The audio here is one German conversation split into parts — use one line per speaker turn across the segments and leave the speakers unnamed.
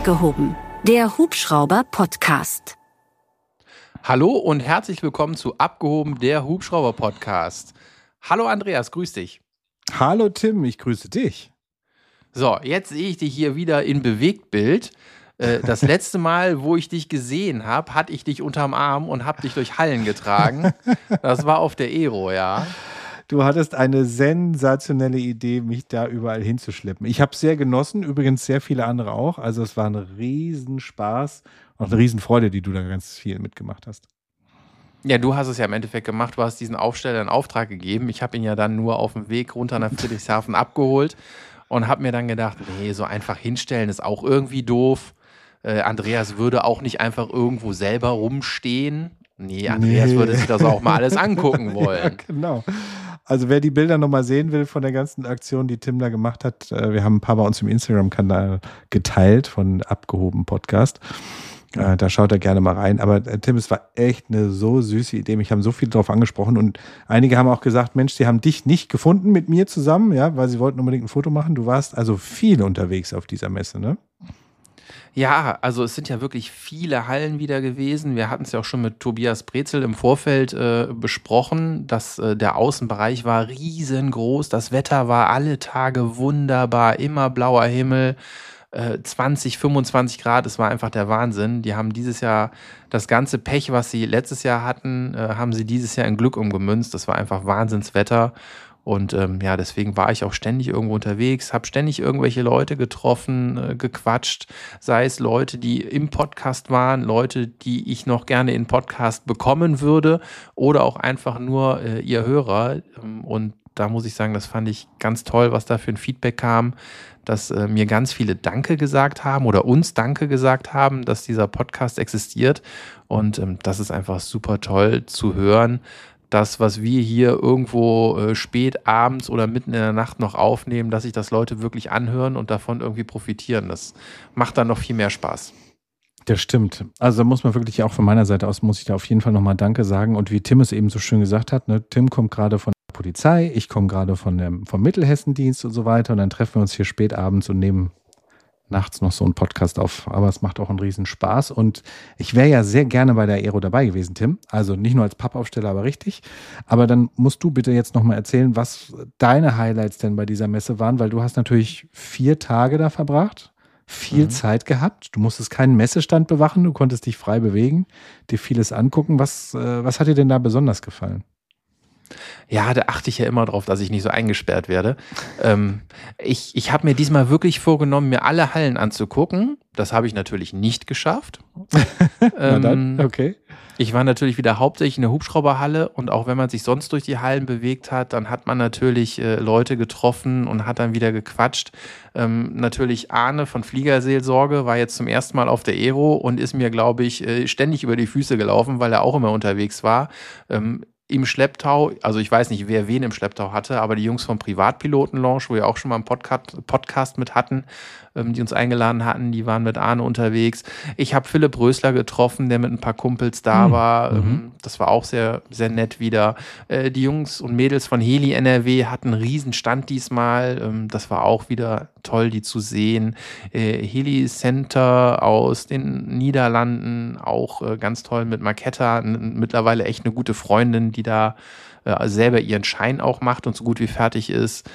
Abgehoben, der Hubschrauber-Podcast.
Hallo und herzlich willkommen zu Abgehoben, der Hubschrauber-Podcast. Hallo Andreas, grüß dich.
Hallo Tim, ich grüße dich.
So, jetzt sehe ich dich hier wieder in Bewegtbild. Das letzte Mal, wo ich dich gesehen habe, hatte ich dich unterm Arm und habe dich durch Hallen getragen. Das war auf der Aero, ja.
Du hattest eine sensationelle Idee, mich da überall hinzuschleppen. Ich habe es sehr genossen, übrigens sehr viele andere auch. Also es war ein Riesenspaß und eine Riesenfreude, die du da ganz viel mitgemacht hast.
Ja, du hast es ja im Endeffekt gemacht. Du hast diesen Aufsteller in Auftrag gegeben. Ich habe ihn ja dann nur auf dem Weg runter nach Friedrichshafen abgeholt und habe mir dann gedacht, nee, so einfach hinstellen ist auch irgendwie doof. Andreas würde auch nicht einfach irgendwo selber rumstehen. Nee, Andreas würde sich das auch mal alles angucken wollen.
Ja, genau. Also wer die Bilder nochmal sehen will von der ganzen Aktion, die Tim da gemacht hat, wir haben ein paar bei uns im Instagram-Kanal geteilt von Abgehoben Podcast. Da schaut er gerne mal rein. Aber Tim, es war echt eine so süße Idee. Mich haben so viele drauf angesprochen und einige haben auch gesagt, Mensch, sie haben dich nicht gefunden mit mir zusammen, ja, weil sie wollten unbedingt ein Foto machen. Du warst also viel unterwegs auf dieser Messe, ne?
Ja, also es sind ja wirklich viele Hallen wieder gewesen. Wir hatten es ja auch schon mit Tobias Brezel im Vorfeld besprochen, dass der Außenbereich war riesengroß. Das Wetter war alle Tage wunderbar, immer blauer Himmel, 20, 25 Grad. Es war einfach der Wahnsinn. Die haben dieses Jahr das ganze Pech, was sie letztes Jahr hatten, haben sie dieses Jahr in Glück umgemünzt. Das war einfach Wahnsinnswetter. Und ja, deswegen war ich auch ständig irgendwo unterwegs, habe ständig irgendwelche Leute getroffen, gequatscht, sei es Leute, die im Podcast waren, Leute, die ich noch gerne in Podcast bekommen würde oder auch einfach nur ihr Hörer. Und da muss ich sagen, das fand ich ganz toll, was da für ein Feedback kam, dass mir ganz viele Danke gesagt haben oder uns Danke gesagt haben, dass dieser Podcast existiert. Und das ist einfach super toll zu hören. Das, was wir hier irgendwo spät abends oder mitten in der Nacht noch aufnehmen, dass sich das Leute wirklich anhören und davon irgendwie profitieren. Das macht dann noch viel mehr Spaß.
Das stimmt. Also da muss man wirklich auch von meiner Seite aus, muss ich da auf jeden Fall nochmal Danke sagen. Und wie Tim es eben so schön gesagt hat, ne, Tim kommt gerade von der Polizei, ich komme gerade vom Mittelhessendienst und so weiter. Und dann treffen wir uns hier spät abends und nehmen nachts noch so einen Podcast auf. Aber es macht auch einen riesen Spaß. Und ich wäre ja sehr gerne bei der Aero dabei gewesen, Tim. Also nicht nur als Pappaufsteller, aber richtig. Aber dann musst du bitte jetzt nochmal erzählen, was deine Highlights denn bei dieser Messe waren, weil du hast natürlich 4 Tage da verbracht, viel Zeit gehabt. Du musstest keinen Messestand bewachen, du konntest dich frei bewegen, dir vieles angucken. Was hat dir denn da besonders gefallen?
Ja, da achte ich ja immer drauf, dass ich nicht so eingesperrt werde. Ich habe mir diesmal wirklich vorgenommen, mir alle Hallen anzugucken. Das habe ich natürlich nicht geschafft.
Na dann, okay.
Ich war natürlich wieder hauptsächlich in der Hubschrauberhalle und auch wenn man sich sonst durch die Hallen bewegt hat, dann hat man natürlich Leute getroffen und hat dann wieder gequatscht. Natürlich Arne von Fliegerseelsorge war jetzt zum ersten Mal auf der Aero und ist mir, glaube ich, ständig über die Füße gelaufen, weil er auch immer unterwegs war. Im Schlepptau, also ich weiß nicht, wer wen im Schlepptau hatte, aber die Jungs vom Privatpiloten-Lounge, wo wir auch schon mal einen Podcast mit hatten, die uns eingeladen hatten, die waren mit Arne unterwegs. Ich habe Philipp Rösler getroffen, der mit ein paar Kumpels da war. Das war auch sehr, sehr nett wieder. Die Jungs und Mädels von Heli NRW hatten einen riesen Stand diesmal. Das war auch wieder toll, die zu sehen. Heli Center aus den Niederlanden, auch ganz toll mit Marketta, mittlerweile echt eine gute Freundin, die da selber ihren Schein auch macht und so gut wie fertig ist.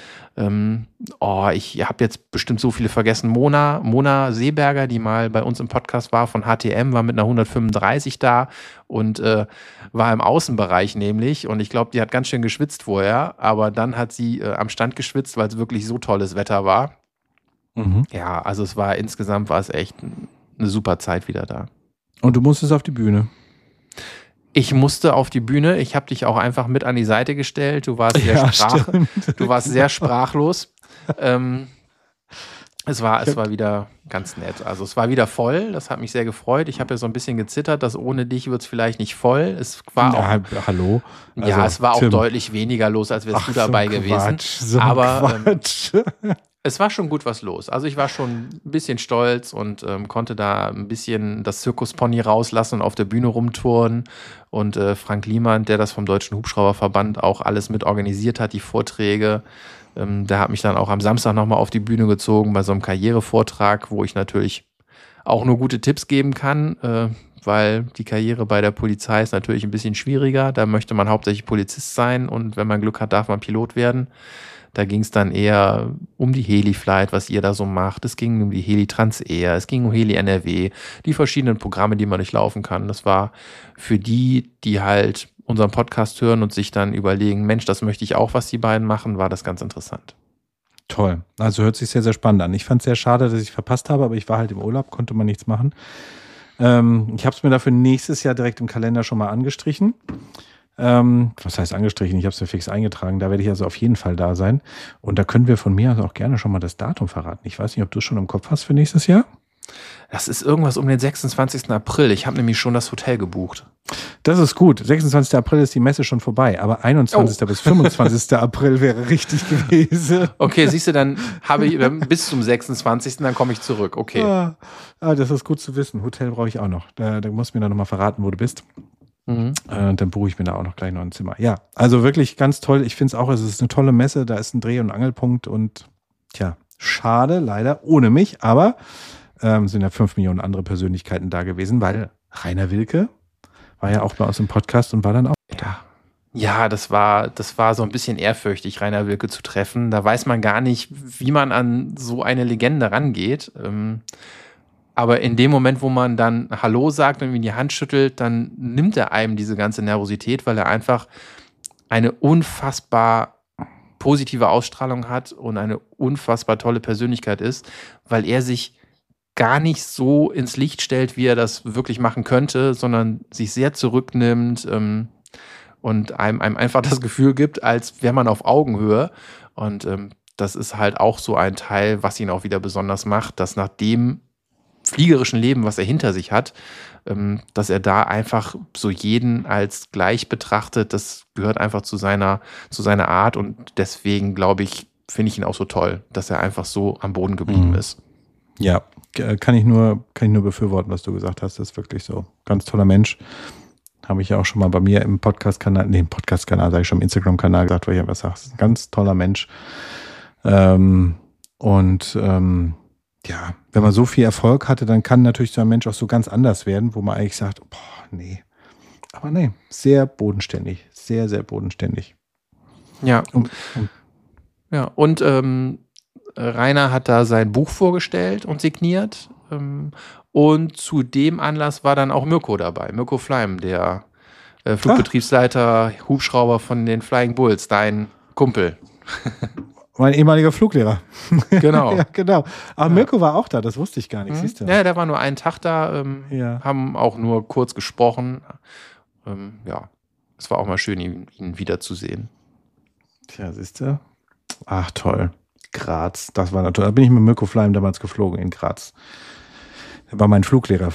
Ich habe jetzt bestimmt so viele vergessen. Mona Seeberger, die mal bei uns im Podcast war von HTM, war mit einer 135 da und war im Außenbereich nämlich. Und ich glaube, die hat ganz schön geschwitzt vorher, aber dann hat sie am Stand geschwitzt, weil es wirklich so tolles Wetter war. Ja, also insgesamt war es echt eine super Zeit wieder da.
Und du musstest auf die Bühne?
Ich musste auf die Bühne. Ich habe dich auch einfach mit an die Seite gestellt. Du warst sehr sprachlos. Es war wieder ganz nett. Also es war wieder voll. Das hat mich sehr gefreut. Ich habe ja so ein bisschen gezittert, dass ohne dich wird es vielleicht nicht voll. Es war auch,
hallo.
Also, ja, es war auch deutlich weniger los, als wärst du dabei gewesen. Aber es war schon gut was los. Also ich war schon ein bisschen stolz und konnte da ein bisschen das Zirkuspony rauslassen und auf der Bühne rumtouren. Und Frank Liemann, der das vom Deutschen Hubschrauberverband auch alles mit organisiert hat, die Vorträge, der hat mich dann auch am Samstag nochmal auf die Bühne gezogen bei so einem Karrierevortrag, wo ich natürlich auch nur gute Tipps geben kann, weil die Karriere bei der Polizei ist natürlich ein bisschen schwieriger. Da möchte man hauptsächlich Polizist sein und wenn man Glück hat, darf man Pilot werden. Da ging es dann eher um die Heli-Flight, was ihr da so macht. Es ging um die Heli-Transair, es ging um Heli-NRW, die verschiedenen Programme, die man durchlaufen kann. Das war für die halt unseren Podcast hören und sich dann überlegen, Mensch, das möchte ich auch, was die beiden machen, war das ganz interessant.
Toll. Also hört sich sehr, sehr spannend an. Ich fand es sehr schade, dass ich verpasst habe, aber ich war halt im Urlaub, konnte man nichts machen. Ich habe es mir dafür nächstes Jahr direkt im Kalender schon mal angestrichen. Was heißt angestrichen? Ich habe es mir fix eingetragen. Da werde ich also auf jeden Fall da sein. Und da können wir von mir aus auch gerne schon mal das Datum verraten. Ich weiß nicht, ob du es schon im Kopf hast für nächstes Jahr?
Das ist irgendwas um den 26. April. Ich habe nämlich schon das Hotel gebucht.
Das ist gut. 26. April ist die Messe schon vorbei, aber 21. bis 25. April wäre richtig gewesen.
Okay, siehst du, dann habe ich bis zum 26. dann komme ich zurück. Okay.
Das ist gut zu wissen. Hotel brauche ich auch noch. Da musst du mir dann nochmal verraten, wo du bist. Dann buche ich mir da auch noch gleich noch ein Zimmer. Ja, also wirklich ganz toll. Ich finde es auch, es ist eine tolle Messe. Da ist ein Dreh- und Angelpunkt und schade, leider ohne mich, aber sind ja 5 Millionen andere Persönlichkeiten da gewesen, weil Rainer Wilke war ja auch bei uns im Podcast und war dann auch da.
Ja, das war so ein bisschen ehrfürchtig, Rainer Wilke zu treffen. Da weiß man gar nicht, wie man an so eine Legende rangeht. Aber in dem Moment, wo man dann Hallo sagt und ihm die Hand schüttelt, dann nimmt er einem diese ganze Nervosität, weil er einfach eine unfassbar positive Ausstrahlung hat und eine unfassbar tolle Persönlichkeit ist, weil er sich gar nicht so ins Licht stellt, wie er das wirklich machen könnte, sondern sich sehr zurücknimmt und einem einfach das Gefühl gibt, als wäre man auf Augenhöhe. Und das ist halt auch so ein Teil, was ihn auch wieder besonders macht, dass nach dem fliegerischen Leben, was er hinter sich hat, dass er da einfach so jeden als gleich betrachtet. Das gehört einfach zu seiner Art und deswegen, glaube ich, finde ich ihn auch so toll, dass er einfach so am Boden geblieben ist.
Ja, kann ich nur befürworten, was du gesagt hast. Das ist wirklich so. Ganz toller Mensch. Habe ich ja auch schon mal bei mir im Podcast-Kanal, sage ich schon, im Instagram-Kanal gesagt, weil ich einfach sage, ein ganz toller Mensch. Wenn man so viel Erfolg hatte, dann kann natürlich so ein Mensch auch so ganz anders werden, wo man eigentlich sagt, boah, nee. Aber nee, sehr bodenständig. Sehr, sehr bodenständig.
Ja. Und Rainer hat da sein Buch vorgestellt und signiert. Und zu dem Anlass war dann auch Mirko dabei. Mirko Fleim, der Flugbetriebsleiter, Hubschrauber von den Flying Bulls, dein Kumpel.
Mein ehemaliger Fluglehrer.
Genau.
Ja, genau. Aber Mirko war auch da, das wusste ich gar nicht, siehst du?
Ja, der war nur einen Tag da, haben auch nur kurz gesprochen. Es war auch mal schön, ihn wiederzusehen.
Tja, siehst du? Ach, toll. Graz, das war natürlich. Da bin ich mit Mirko Fleim damals geflogen in Graz. Er war mein Fluglehrer.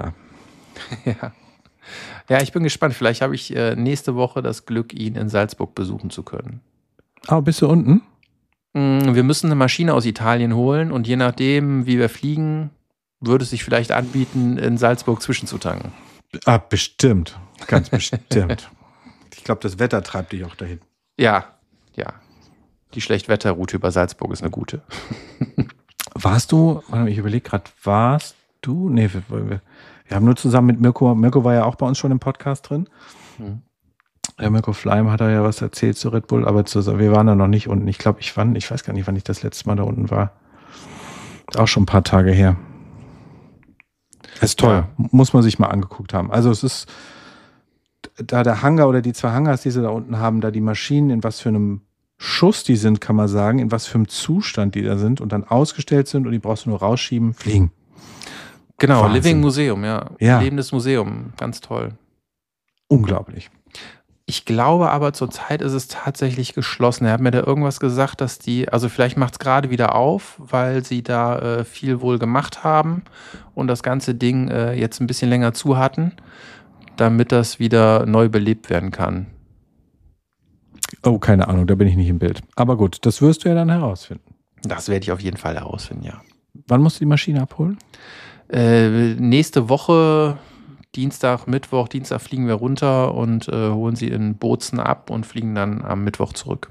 Ja, ich bin gespannt. Vielleicht habe ich nächste Woche das Glück, ihn in Salzburg besuchen zu können.
Oh, bist du unten?
Wir müssen eine Maschine aus Italien holen und je nachdem, wie wir fliegen, würde es sich vielleicht anbieten, in Salzburg zwischenzutanken.
Ah, bestimmt. Ganz bestimmt. Ich glaube, das Wetter treibt dich auch dahin.
Ja. Die Schlechtwetterroute über Salzburg ist eine gute.
Warst du, ich überlege gerade, warst du? Nee, wir haben nur zusammen mit Mirko war ja auch bei uns schon im Podcast drin. Der Mirko Fleim hat da ja was erzählt zu Red Bull, aber wir waren da noch nicht unten. Ich glaube, ich weiß gar nicht, wann ich das letzte Mal da unten war. Ist auch schon ein paar Tage her. Ist toll. Ja. Muss man sich mal angeguckt haben. Also es ist da der Hangar oder die 2 Hangars, die sie da unten haben, da die Maschinen, in was für einem Schuss die sind, kann man sagen, in was für einem Zustand die da sind und dann ausgestellt sind und die brauchst du nur rausschieben, fliegen.
Genau,
Wahnsinn.
Living Museum, ja. Lebendes Museum, ganz toll.
Unglaublich.
Ich glaube aber zurzeit ist es tatsächlich geschlossen. Er hat mir da irgendwas gesagt, dass also vielleicht macht es gerade wieder auf, weil sie da viel wohl gemacht haben und das ganze Ding jetzt ein bisschen länger zu hatten, damit das wieder neu belebt werden kann.
Oh, keine Ahnung, da bin ich nicht im Bild. Aber gut, das wirst du ja dann herausfinden.
Das werde ich auf jeden Fall herausfinden, ja.
Wann musst du die Maschine abholen?
Nächste Woche, Dienstag fliegen wir runter und holen sie in Bozen ab und fliegen dann am Mittwoch zurück.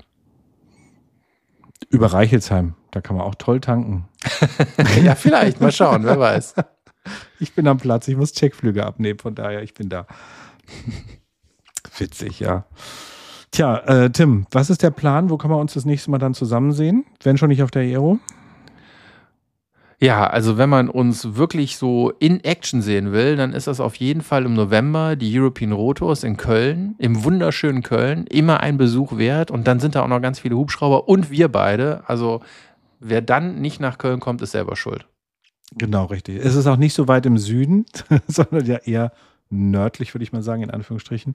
Über Reichelsheim, da kann man auch toll tanken.
Ja, vielleicht, mal schauen, wer weiß.
Ich bin am Platz, ich muss Checkflüge abnehmen, von daher, ich bin da. Witzig, ja. Tja, Tim, was ist der Plan? Wo kann man uns das nächste Mal dann zusammen sehen? Wenn schon nicht auf der Aero?
Ja, also wenn man uns wirklich so in Action sehen will, dann ist das auf jeden Fall im November die European Rotours in Köln, im wunderschönen Köln, immer ein Besuch wert und dann sind da auch noch ganz viele Hubschrauber und wir beide, also wer dann nicht nach Köln kommt, ist selber schuld.
Genau, richtig. Es ist auch nicht so weit im Süden, sondern ja eher nördlich, würde ich mal sagen, in Anführungsstrichen.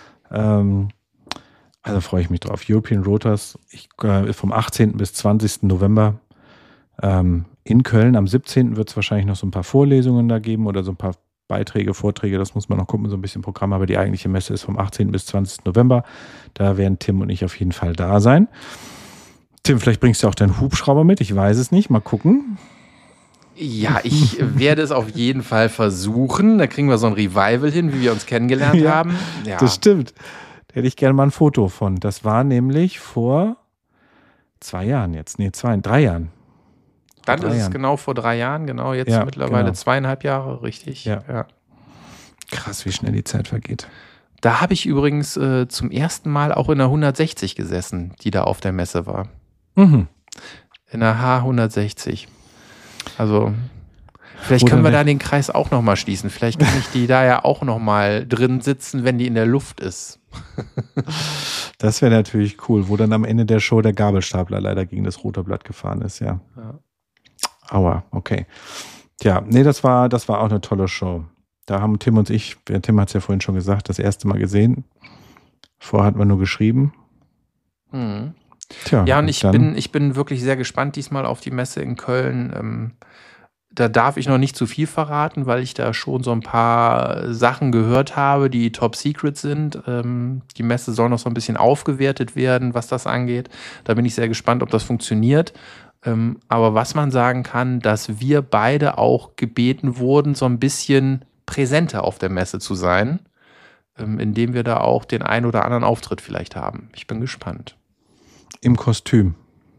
Also freue ich mich drauf. European Rotours vom 18. bis 20. November in Köln. Am 17. wird es wahrscheinlich noch so ein paar Vorlesungen da geben oder so ein paar Beiträge, Vorträge. Das muss man noch gucken, so ein bisschen Programm. Aber die eigentliche Messe ist vom 18. bis 20. November. Da werden Tim und ich auf jeden Fall da sein. Tim, vielleicht bringst du auch deinen Hubschrauber mit. Ich weiß es nicht. Mal gucken.
Ja, ich werde es auf jeden Fall versuchen. Da kriegen wir so ein Revival hin, wie wir uns kennengelernt haben. Ja.
Das stimmt. Da hätte ich gerne mal ein Foto von. Das war nämlich vor 2 Jahren jetzt. Nee, 3 Jahren.
Dann ist es genau vor 3 Jahren, genau. Jetzt mittlerweile 2,5 Jahre, richtig.
Ja. Krass, wie schnell die Zeit vergeht.
Da habe ich übrigens zum ersten Mal auch in der 160 gesessen, die da auf der Messe war.
Mhm.
In der H160. Also, vielleicht können wir da den Kreis auch nochmal schließen. Vielleicht kann ich die da ja auch nochmal drin sitzen, wenn die in der Luft ist.
Das wäre natürlich cool, wo dann am Ende der Show der Gabelstapler leider gegen das Rotorblatt gefahren ist, ja. Aua, okay. Tja, nee, das war auch eine tolle Show. Da haben Tim und ich, Tim hat es ja vorhin schon gesagt, das erste Mal gesehen. Vorher hatten wir nur geschrieben.
Mhm.
Tja,
ja, und ich bin wirklich sehr gespannt diesmal auf die Messe in Köln. Da darf ich noch nicht zu viel verraten, weil ich da schon so ein paar Sachen gehört habe, die top secret sind. Die Messe soll noch so ein bisschen aufgewertet werden, was das angeht. Da bin ich sehr gespannt, ob das funktioniert. Aber was man sagen kann, dass wir beide auch gebeten wurden, so ein bisschen präsenter auf der Messe zu sein, indem wir da auch den einen oder anderen Auftritt vielleicht haben. Ich bin gespannt.
Im Kostüm.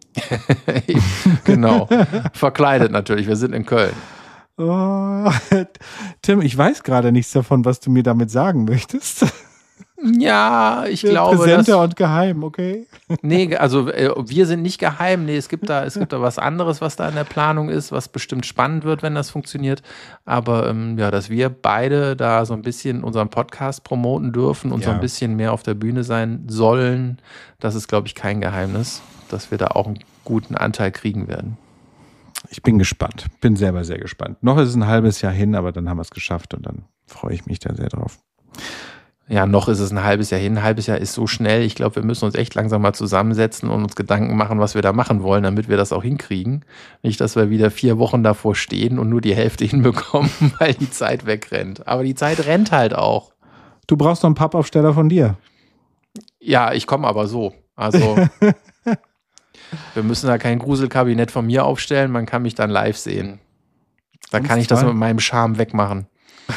Genau. Verkleidet natürlich. Wir sind in Köln.
Oh, Tim, ich weiß gerade nichts davon, was du mir damit sagen möchtest.
Ja, ich glaube.
Präsenter und geheim, okay?
Nee, also wir sind nicht geheim. Nee, es gibt da was anderes, was da in der Planung ist, was bestimmt spannend wird, wenn das funktioniert. Aber dass wir beide da so ein bisschen unseren Podcast promoten dürfen und so ein bisschen mehr auf der Bühne sein sollen, das ist, glaube ich, kein Geheimnis, dass wir da auch einen guten Anteil kriegen werden.
Ich bin gespannt. Bin selber sehr gespannt. Noch ist es ein halbes Jahr hin, aber dann haben wir es geschafft und dann freue ich mich da sehr drauf.
Ja, noch ist es ein halbes Jahr hin. Ein halbes Jahr ist so schnell. Ich glaube, wir müssen uns echt langsam mal zusammensetzen und uns Gedanken machen, was wir da machen wollen, damit wir das auch hinkriegen. Nicht, dass wir wieder 4 Wochen davor stehen und nur die Hälfte hinbekommen, weil die Zeit wegrennt. Aber die Zeit rennt halt auch.
Du brauchst noch einen Pappaufsteller von dir.
Ja, ich komme aber so. Also, wir müssen da kein Gruselkabinett von mir aufstellen. Man kann mich dann live sehen. Da kann ich das mit meinem Charme wegmachen.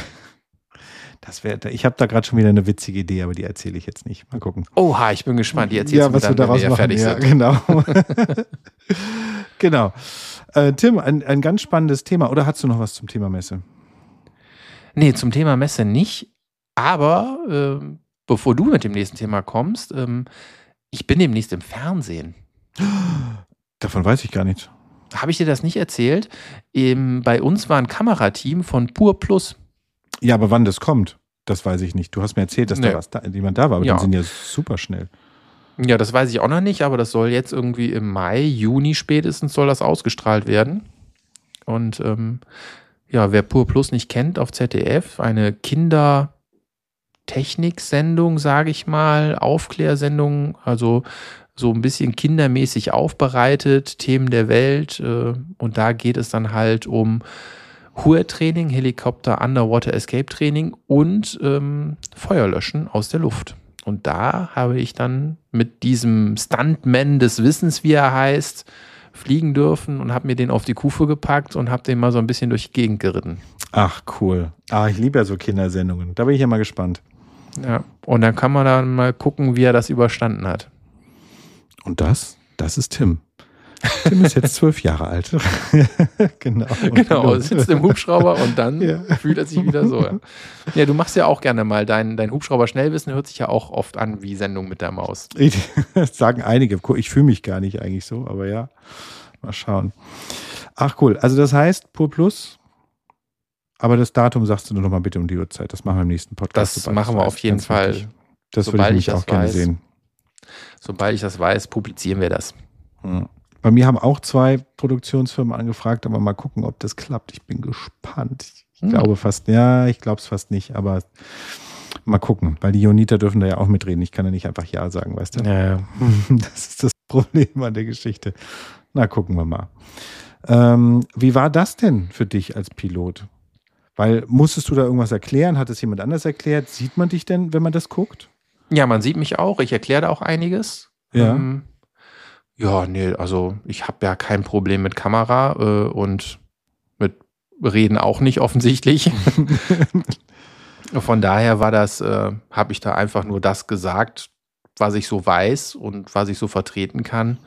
Ich habe da gerade schon wieder eine witzige Idee, aber die erzähle ich jetzt nicht. Mal gucken.
Oha, ich bin gespannt. Die erzählst du
was
dann,
wir daraus
wenn wir
machen.
fertig sind.
Genau. Genau. Tim, ein ganz spannendes Thema. Oder hast du noch was zum Thema Messe?
Nee, zum Thema Messe nicht. Aber bevor du mit dem nächsten Thema kommst, ich bin demnächst im Fernsehen.
Davon weiß ich gar nichts.
Habe ich dir das nicht erzählt? Bei uns war ein Kamerateam von Pur Plus.
Ja, aber wann das kommt, das weiß ich nicht. Du hast mir erzählt, dass jemand da war, aber dann sind ja super schnell.
Ja, das weiß ich auch noch nicht, aber das soll jetzt irgendwie im Mai, Juni spätestens soll das ausgestrahlt werden. Und wer Pur Plus nicht kennt, auf ZDF, eine Kindertechnik-Sendung, sage ich mal, Aufklärsendung, also so ein bisschen kindermäßig aufbereitet, Themen der Welt. Und da geht es dann halt um HUE-Training, Helikopter Underwater Escape Training und Feuerlöschen aus der Luft. Und da habe ich dann mit diesem Stuntman des Wissens, wie er heißt, fliegen dürfen und habe mir den auf die Kufe gepackt und habe den mal so ein bisschen durch die Gegend geritten. Ach,
cool. Ich liebe ja so Kindersendungen. Da bin ich ja mal gespannt.
Ja, und dann kann man dann mal gucken, wie er das überstanden hat.
Und das ist Tim. Tim ist jetzt 12 Jahre alt.
Genau, sitzt im Hubschrauber und dann fühlt er sich wieder so. Ja. Ja, du machst ja auch gerne mal dein Hubschrauber-Schnellwissen, hört sich ja auch oft an wie Sendung mit der Maus.
Das sagen einige. Ich fühle mich gar nicht eigentlich so, aber ja, mal schauen. Ach cool, also das heißt Pur Plus, aber das Datum sagst du nur noch mal bitte um die Uhrzeit. Das machen wir im nächsten Podcast.
Das machen wir auf jeden Fall.
Wichtig. Das würde ich auch gerne sehen.
Sobald ich das weiß, publizieren wir das.
Bei mir haben auch 2 Produktionsfirmen angefragt, aber mal gucken, ob das klappt. Ich bin gespannt. Ich glaube es fast nicht, aber mal gucken, weil die Joniter dürfen da ja auch mitreden. Ich kann ja nicht einfach Ja sagen, weißt du?
Ja.
Das ist das Problem an der Geschichte. Na, gucken wir mal. Wie war das denn für dich als Pilot? Weil, musstest du da irgendwas erklären? Hat es jemand anders erklärt? Sieht man dich denn, wenn man das guckt?
Ja, man sieht mich auch. Ich erkläre da auch einiges.
Ja.
Also ich habe ja kein Problem mit Kamera und mit Reden auch nicht offensichtlich. Von daher habe ich da einfach nur das gesagt, was ich so weiß und was ich so vertreten kann.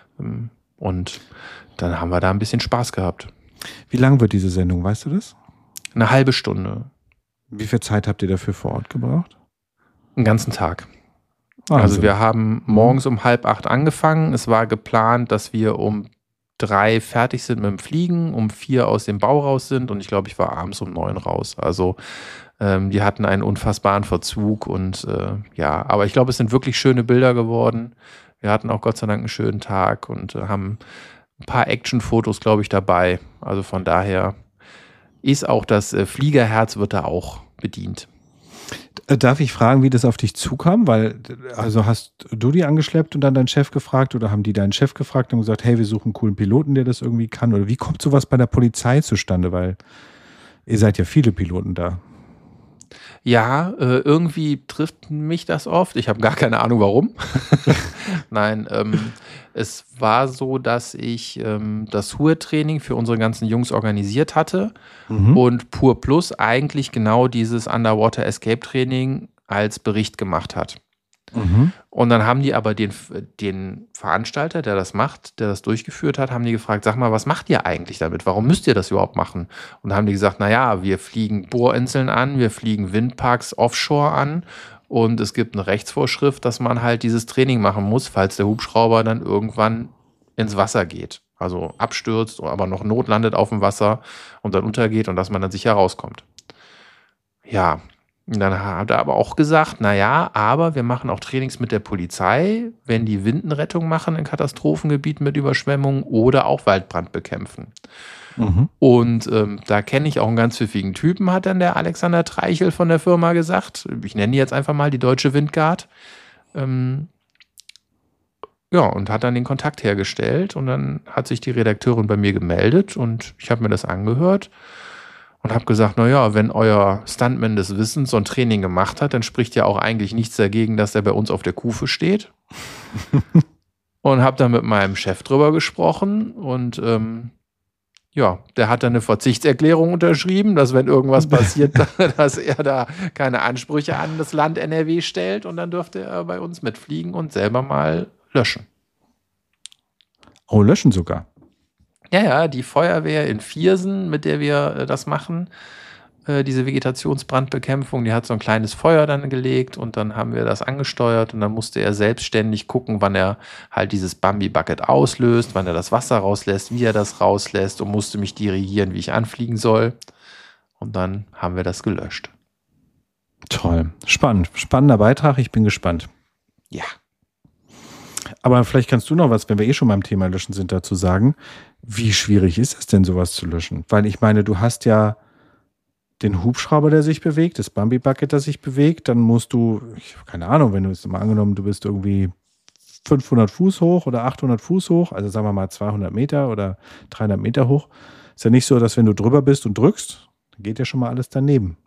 Und dann haben wir da ein bisschen Spaß gehabt.
Wie lang wird diese Sendung, weißt du das?
Eine halbe Stunde.
Wie viel Zeit habt ihr dafür vor Ort gebraucht?
Einen ganzen Tag.
Wahnsinn.
Also wir haben morgens um 7:30 angefangen. Es war geplant, dass wir um 3 fertig sind mit dem Fliegen, um 4 aus dem Bau raus sind und ich glaube, ich war abends um 9 raus. Also die hatten einen unfassbaren Verzug und aber ich glaube, es sind wirklich schöne Bilder geworden. Wir hatten auch Gott sei Dank einen schönen Tag und haben ein paar Action-Fotos, glaube ich, dabei. Also von daher ist auch das Fliegerherz wird da auch bedient.
Darf ich fragen, wie das auf dich zukam? Weil, also hast du die angeschleppt und dann deinen Chef gefragt oder haben die deinen Chef gefragt und gesagt, hey, wir suchen einen coolen Piloten, der das irgendwie kann? Oder wie kommt sowas bei der Polizei zustande? Weil ihr seid ja viele Piloten da.
Ja, irgendwie trifft mich das oft. Ich habe gar keine Ahnung, warum. Nein, es war so, dass ich das HUE-Training für unsere ganzen Jungs organisiert hatte und Pur Plus eigentlich genau dieses Underwater Escape Training als Bericht gemacht hat. Und dann haben die aber den Veranstalter, der das macht, der das durchgeführt hat, haben die gefragt, sag mal, was macht ihr eigentlich damit? Warum müsst ihr das überhaupt machen? Und dann haben die gesagt, naja, wir fliegen Bohrinseln an, wir fliegen Windparks offshore an und es gibt eine Rechtsvorschrift, dass man halt dieses Training machen muss, falls der Hubschrauber dann irgendwann ins Wasser geht. Also abstürzt, aber noch notlandet auf dem Wasser und dann untergeht und dass man dann sicher rauskommt. Ja. Und dann hat er aber auch gesagt, naja, aber wir machen auch Trainings mit der Polizei, wenn die Windenrettung machen in Katastrophengebieten mit Überschwemmungen oder auch Waldbrand bekämpfen. Und da kenne ich auch einen ganz pfiffigen Typen, hat dann der Alexander Treichel von der Firma gesagt. Ich nenne die jetzt einfach mal die Deutsche Windguard. Und hat dann den Kontakt hergestellt und dann hat sich die Redakteurin bei mir gemeldet und ich habe mir das angehört. Und habe gesagt, naja, wenn euer Stuntman des Wissens so ein Training gemacht hat, dann spricht ja auch eigentlich nichts dagegen, dass er bei uns auf der Kufe steht. Und habe dann mit meinem Chef drüber gesprochen und der hat dann eine Verzichtserklärung unterschrieben, dass wenn irgendwas passiert, dass er da keine Ansprüche an das Land NRW stellt und dann dürfte er bei uns mitfliegen und selber mal löschen.
Oh, löschen sogar?
Ja, die Feuerwehr in Viersen, mit der wir das machen, diese Vegetationsbrandbekämpfung, die hat so ein kleines Feuer dann gelegt und dann haben wir das angesteuert und dann musste er selbstständig gucken, wann er halt dieses Bambi-Bucket auslöst, wann er das Wasser rauslässt, wie er das rauslässt und musste mich dirigieren, wie ich anfliegen soll. Und dann haben wir das gelöscht.
Toll. Spannend. Spannender Beitrag. Ich bin gespannt.
Ja.
Aber vielleicht kannst du noch was, wenn wir schon beim Thema Löschen sind, dazu sagen. Wie schwierig ist es denn, sowas zu löschen? Weil ich meine, du hast ja den Hubschrauber, der sich bewegt, das Bambi-Bucket, das sich bewegt. Dann musst du, keine Ahnung, wenn du es mal angenommen, du bist irgendwie 500 Fuß hoch oder 800 Fuß hoch, also sagen wir mal 200 Meter oder 300 Meter hoch. Ist ja nicht so, dass wenn du drüber bist und drückst, dann geht ja schon mal alles daneben.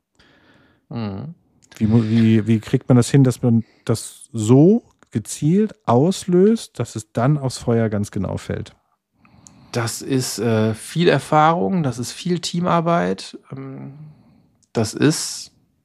Wie kriegt man das hin, dass man das so gezielt auslöst, dass es dann aufs Feuer ganz genau fällt?
Das ist viel Erfahrung, das ist viel Teamarbeit. Das ist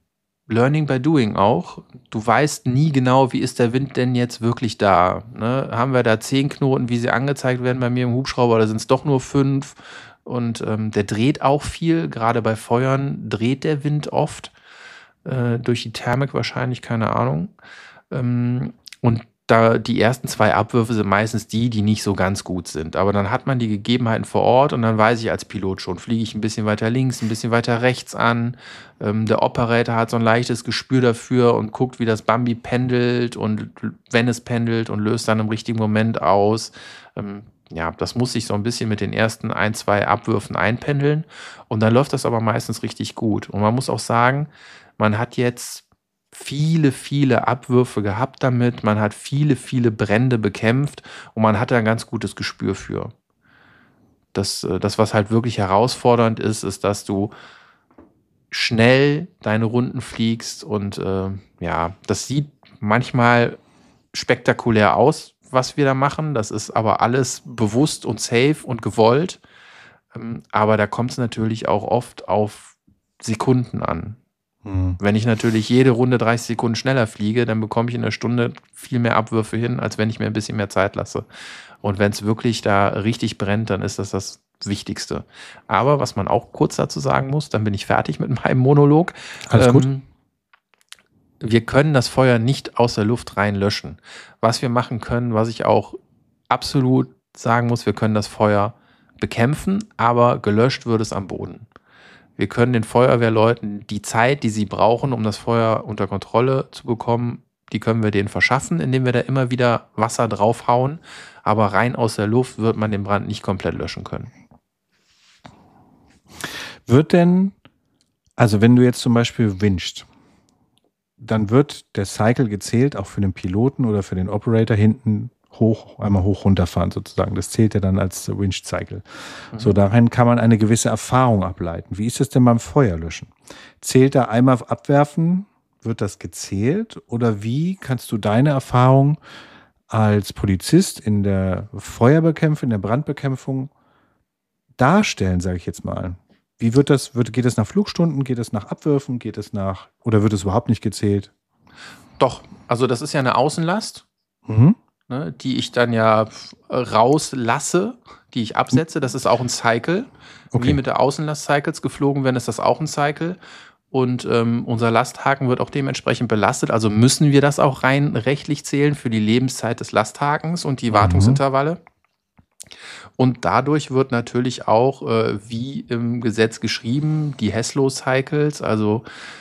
Learning by doing auch. Du weißt nie genau, wie ist der Wind denn jetzt wirklich da. Ne? Haben wir da 10 Knoten, wie sie angezeigt werden bei mir im Hubschrauber, oder sind es doch nur 5? Und der dreht auch viel. Gerade bei Feuern dreht der Wind oft. Durch die Thermik wahrscheinlich, keine Ahnung. Und da die ersten 2 Abwürfe sind meistens die nicht so ganz gut sind. Aber dann hat man die Gegebenheiten vor Ort und dann weiß ich als Pilot schon, fliege ich ein bisschen weiter links, ein bisschen weiter rechts an. Der Operator hat so ein leichtes Gespür dafür und guckt, wie das Bambi pendelt und wenn es pendelt und löst dann im richtigen Moment aus. Ja, das muss sich so ein bisschen mit den ersten 1, 2 Abwürfen einpendeln. Und dann läuft das aber meistens richtig gut. Und man muss auch sagen, man hat jetzt viele Abwürfe gehabt damit, man hat viele Brände bekämpft und man hat da ein ganz gutes Gespür für. Das, was halt wirklich herausfordernd ist, dass du schnell deine Runden fliegst und das sieht manchmal spektakulär aus, was wir da machen. Das ist aber alles bewusst und safe und gewollt. Aber da kommt es natürlich auch oft auf Sekunden an. Wenn ich natürlich jede Runde 30 Sekunden schneller fliege, dann bekomme ich in einer Stunde viel mehr Abwürfe hin, als wenn ich mir ein bisschen mehr Zeit lasse. Und wenn es wirklich da richtig brennt, dann ist das Wichtigste. Aber was man auch kurz dazu sagen muss, dann bin ich fertig mit meinem Monolog.
Alles gut.
Wir können das Feuer nicht aus der Luft rein löschen. Was wir machen können, was ich auch absolut sagen muss, wir können das Feuer bekämpfen, aber gelöscht wird es am Boden. Wir können den Feuerwehrleuten die Zeit, die sie brauchen, um das Feuer unter Kontrolle zu bekommen, die können wir denen verschaffen, indem wir da immer wieder Wasser draufhauen. Aber rein aus der Luft wird man den Brand nicht komplett löschen können.
Wird denn, also wenn du jetzt zum Beispiel winchst, dann wird der Cycle gezählt, auch für den Piloten oder für den Operator hinten einmal hoch, runterfahren sozusagen. Das zählt ja dann als Winch-Cycle. So, darin kann man eine gewisse Erfahrung ableiten. Wie ist es denn beim Feuerlöschen? Zählt da einmal abwerfen, wird das gezählt? Oder wie kannst du deine Erfahrung als Polizist in der Feuerbekämpfung, in der Brandbekämpfung darstellen, sage ich jetzt mal? Wie wird das, geht es nach Flugstunden, geht es nach Abwürfen, oder wird es überhaupt nicht gezählt?
Doch, also das ist ja eine Außenlast. Die ich dann ja rauslasse, die ich absetze. Das ist auch ein Cycle. Okay. Wie mit der Außenlast-Cycles geflogen werden, ist das auch ein Cycle. Und unser Lasthaken wird auch dementsprechend belastet. Also müssen wir das auch rein rechtlich zählen für die Lebenszeit des Lasthakens und die Wartungsintervalle. Und dadurch wird natürlich auch, wie im Gesetz geschrieben, die Heslow-Cycles, also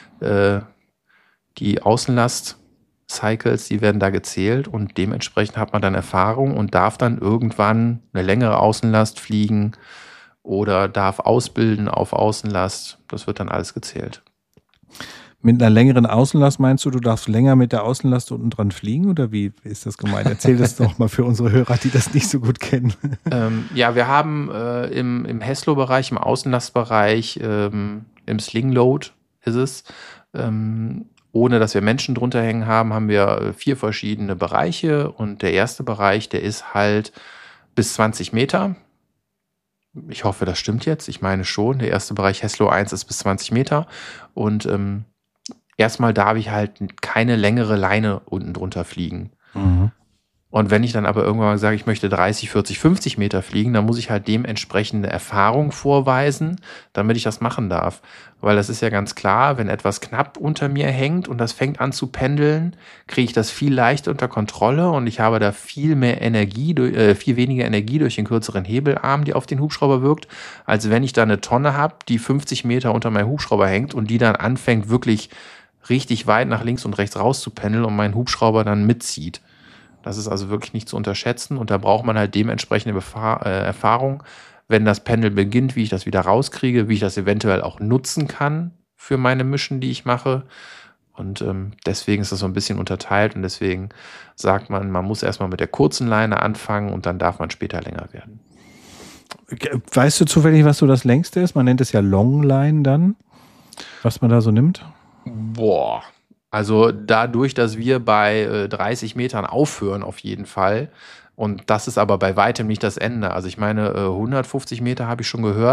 die Außenlast Cycles, die werden da gezählt und dementsprechend hat man dann Erfahrung und darf dann irgendwann eine längere Außenlast fliegen oder darf ausbilden auf Außenlast. Das wird dann alles gezählt.
Mit einer längeren Außenlast meinst du darfst länger mit der Außenlast unten dran fliegen oder wie ist das gemeint? Erzähl das doch mal für unsere Hörer, die das nicht so gut kennen.
Wir haben im Heslow-Bereich, im Außenlastbereich, im Sling-Load ist es, ohne dass wir Menschen drunter hängen haben wir 4 verschiedene Bereiche und der erste Bereich, der ist halt bis 20 Meter. Ich hoffe, das stimmt jetzt. Ich meine schon, der erste Bereich Heslow 1 ist bis 20 Meter und erstmal darf ich halt keine längere Leine unten drunter fliegen. Und wenn ich dann aber irgendwann mal sage, ich möchte 30, 40, 50 Meter fliegen, dann muss ich halt dementsprechende Erfahrung vorweisen, damit ich das machen darf. Weil das ist ja ganz klar, wenn etwas knapp unter mir hängt und das fängt an zu pendeln, kriege ich das viel leichter unter Kontrolle und ich habe da viel mehr Energie, viel weniger Energie durch den kürzeren Hebelarm, die auf den Hubschrauber wirkt, als wenn ich da eine Tonne habe, die 50 Meter unter meinem Hubschrauber hängt und die dann anfängt, wirklich richtig weit nach links und rechts raus zu pendeln und mein Hubschrauber dann mitzieht. Das ist also wirklich nicht zu unterschätzen und da braucht man halt dementsprechende Erfahrung, wenn das Pendeln beginnt, wie ich das wieder rauskriege, wie ich das eventuell auch nutzen kann für meine Mission, die ich mache. Und deswegen ist das so ein bisschen unterteilt und deswegen sagt man muss erstmal mit der kurzen Leine anfangen und dann darf man später länger werden.
Weißt du zufällig, was so das längste ist? Man nennt es ja Longline dann, was man da so nimmt.
Boah. Also dadurch, dass wir bei 30 Metern aufhören auf jeden Fall und das ist aber bei weitem nicht das Ende. Also ich meine 150 Meter habe ich schon gehört,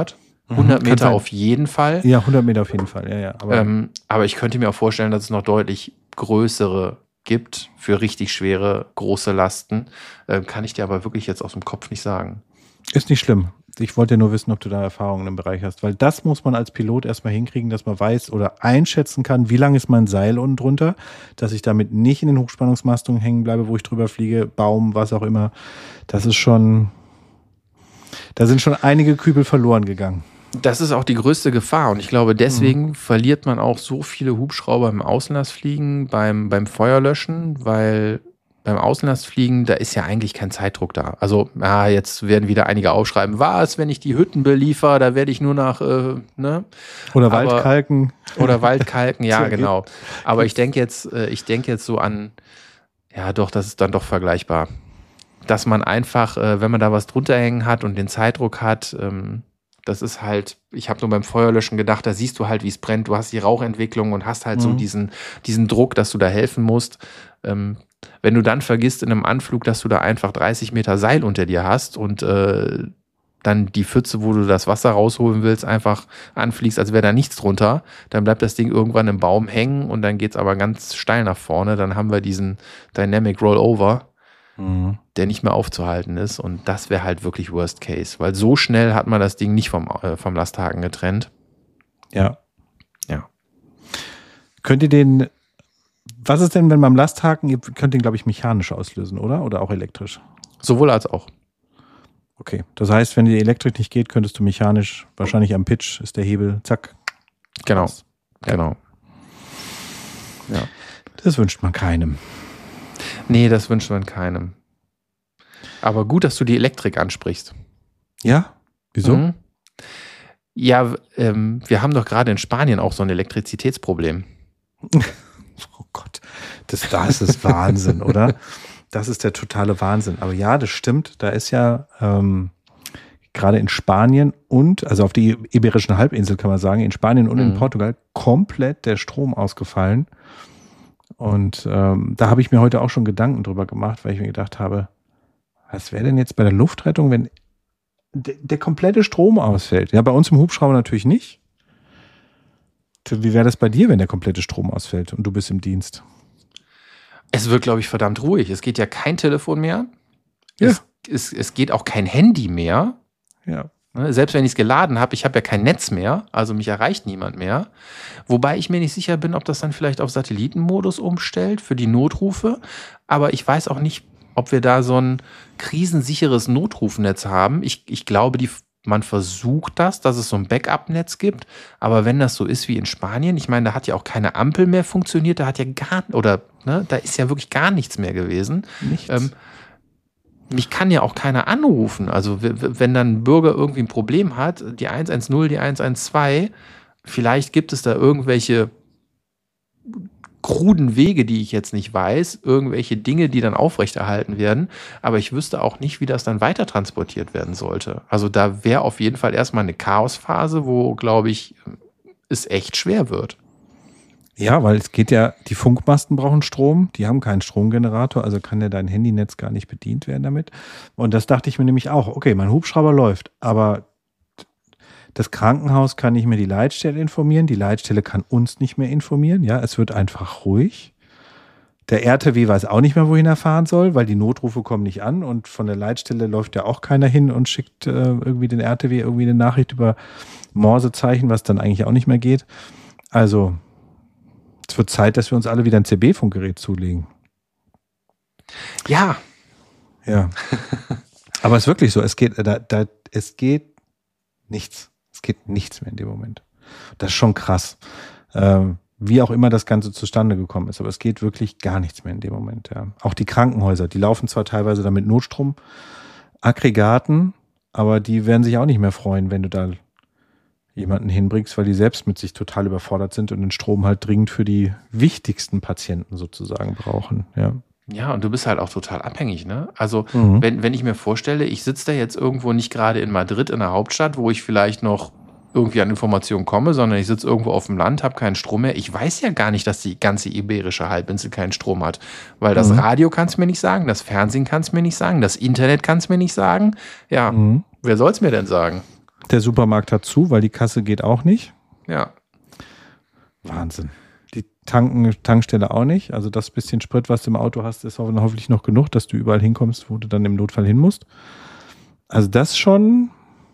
100 Meter auf jeden Fall.
Ja, 100 Meter auf jeden Fall, ja.
Aber ich könnte mir auch vorstellen, dass es noch deutlich größere gibt für richtig schwere, große Lasten. Kann ich dir aber wirklich jetzt aus dem Kopf nicht sagen.
Ist nicht schlimm. Ich wollte nur wissen, ob du da Erfahrungen im Bereich hast, weil das muss man als Pilot erstmal hinkriegen, dass man weiß oder einschätzen kann, wie lang ist mein Seil unten drunter, dass ich damit nicht in den Hochspannungsmastungen hängen bleibe, wo ich drüber fliege, Baum, was auch immer. Das ist schon, da sind schon einige Kübel verloren gegangen.
Das ist auch die größte Gefahr und ich glaube, deswegen verliert man auch so viele Hubschrauber im Außenlastfliegen beim Feuerlöschen, weil beim Außenlastfliegen, da ist ja eigentlich kein Zeitdruck da. Also, jetzt werden wieder einige aufschreiben, wenn ich die Hütten beliefer, da werde ich nur nach, ne?
Oder Waldkalken.
Oder Waldkalken, ja, genau. Aber ich denke jetzt so an, ja doch, das ist dann doch vergleichbar. Dass man einfach, wenn man da was drunter hängen hat und den Zeitdruck hat, das ist halt, ich habe nur beim Feuerlöschen gedacht, da siehst du halt, wie es brennt, du hast die Rauchentwicklung und hast halt so diesen Druck, dass du da helfen musst. Wenn du dann vergisst in einem Anflug, dass du da einfach 30 Meter Seil unter dir hast und dann die Pfütze, wo du das Wasser rausholen willst, einfach anfliegst, als wäre da nichts drunter, dann bleibt das Ding irgendwann im Baum hängen und dann geht es aber ganz steil nach vorne. Dann haben wir diesen Dynamic Rollover, der nicht mehr aufzuhalten ist und das wäre halt wirklich Worst Case, weil so schnell hat man das Ding nicht vom Lasthaken getrennt.
Ja.
Ja.
Könnt ihr was ist denn, wenn beim Lasthaken, ihr könnt den, glaube ich, mechanisch auslösen, oder? Oder auch elektrisch?
Sowohl als auch.
Okay, das heißt, wenn die Elektrik nicht geht, könntest du mechanisch, wahrscheinlich am Pitch ist der Hebel, zack.
Genau,
Ja.
genau. Ja.
Das wünscht man keinem.
Nee, das wünscht man keinem. Aber gut, dass du die Elektrik ansprichst.
Ja? Wieso?
Mhm. Ja, wir haben doch gerade in Spanien auch so ein Elektrizitätsproblem.
Oh Gott, das ist Wahnsinn, oder? Das ist der totale Wahnsinn. Aber ja, das stimmt. Da ist ja gerade in Spanien also auf der Iberischen Halbinsel kann man sagen, in Spanien und in Portugal komplett der Strom ausgefallen. Und da habe ich mir heute auch schon Gedanken drüber gemacht, weil ich mir gedacht habe, was wäre denn jetzt bei der Luftrettung, wenn der komplette Strom ausfällt? Ja, bei uns im Hubschrauber natürlich nicht. Wie wäre das bei dir, wenn der komplette Strom ausfällt und du bist im Dienst?
Es wird, glaube ich, verdammt ruhig. Es geht ja kein Telefon mehr.
Ja.
Es geht auch kein Handy mehr.
Ja.
Selbst wenn ich es geladen habe, ich habe ja kein Netz mehr, also mich erreicht niemand mehr. Wobei ich mir nicht sicher bin, ob das dann vielleicht auf Satellitenmodus umstellt für die Notrufe. Aber ich weiß auch nicht, ob wir da so ein krisensicheres Notrufnetz haben. Ich glaube, man versucht dass es so ein Backup-Netz gibt. Aber wenn das so ist wie in Spanien, ich meine, da hat ja auch keine Ampel mehr funktioniert, da ist ja wirklich gar nichts mehr gewesen.
Nichts.
Mich kann ja auch keiner anrufen. Also wenn dann ein Bürger irgendwie ein Problem hat, die 110, die 112, vielleicht gibt es da irgendwelche kruden Wege, die ich jetzt nicht weiß, irgendwelche Dinge, die dann aufrechterhalten werden, aber ich wüsste auch nicht, wie das dann weiter transportiert werden sollte. Also da wäre auf jeden Fall erstmal eine Chaosphase, wo, glaube ich, es echt schwer wird.
Ja, weil es geht ja, die Funkmasten brauchen Strom, die haben keinen Stromgenerator, also kann ja dein Handynetz gar nicht bedient werden damit. Und das dachte ich mir nämlich auch, okay, mein Hubschrauber läuft, aber das Krankenhaus kann nicht mehr die Leitstelle informieren, die Leitstelle kann uns nicht mehr informieren, ja, es wird einfach ruhig. Der RTW weiß auch nicht mehr, wohin er fahren soll, weil die Notrufe kommen nicht an und von der Leitstelle läuft ja auch keiner hin und schickt irgendwie den RTW irgendwie eine Nachricht über Morsezeichen, was dann eigentlich auch nicht mehr geht. Also es wird Zeit, dass wir uns alle wieder ein CB-Funkgerät zulegen.
Ja.
Ja. Aber es ist wirklich so, es geht nichts. Es geht nichts mehr in dem Moment. Das ist schon krass. Wie auch immer das Ganze zustande gekommen ist. Aber es geht wirklich gar nichts mehr in dem Moment. Ja. Auch die Krankenhäuser, die laufen zwar teilweise da mit Notstromaggregaten, aber die werden sich auch nicht mehr freuen, wenn du da jemanden hinbringst, weil die selbst mit sich total überfordert sind und den Strom halt dringend für die wichtigsten Patienten sozusagen brauchen. Ja.
Ja, und du bist halt auch total abhängig, ne? Also, wenn ich mir vorstelle, ich sitze da jetzt irgendwo nicht gerade in Madrid in der Hauptstadt, wo ich vielleicht noch irgendwie an Informationen komme, sondern ich sitze irgendwo auf dem Land, habe keinen Strom mehr. Ich weiß ja gar nicht, dass die ganze Iberische Halbinsel keinen Strom hat, weil das Radio kann es mir nicht sagen, das Fernsehen kann es mir nicht sagen, das Internet kann es mir nicht sagen. Ja, wer soll es mir denn sagen?
Der Supermarkt hat zu, weil die Kasse geht auch nicht.
Ja.
Wahnsinn. Die Tankstelle auch nicht. Also das bisschen Sprit, was du im Auto hast, ist hoffentlich noch genug, dass du überall hinkommst, wo du dann im Notfall hin musst. Also das ist schon